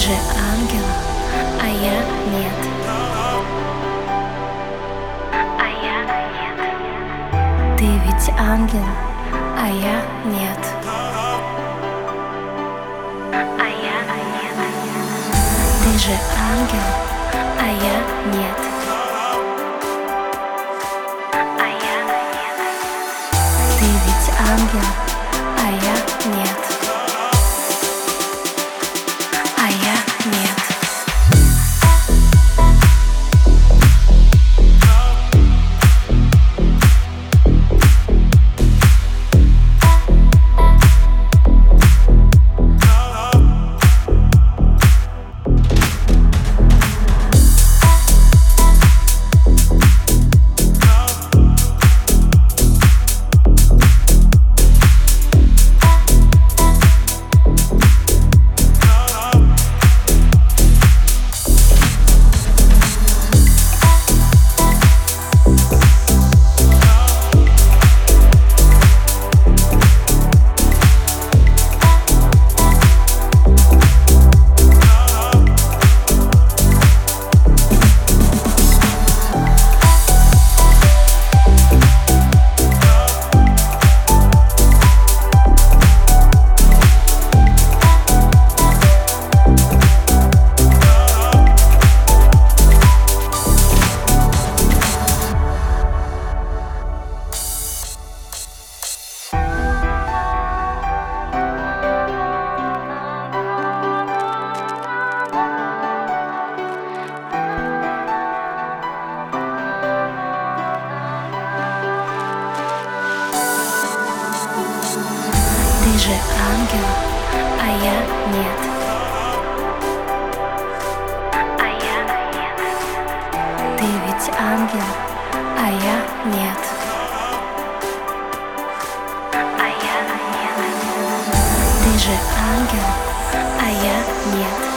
же ангел, а я нет. А я нет. Ты ведь ангел, а я нет. А я нет. Ты же ангел, а я нет. А я нет. Ты ведь ангел, а я нет. А я нет. Ты же ангел, а я нет. А я нет. Ты ведь ангел, а я нет. А я нет. Ты же ангел, а я нет.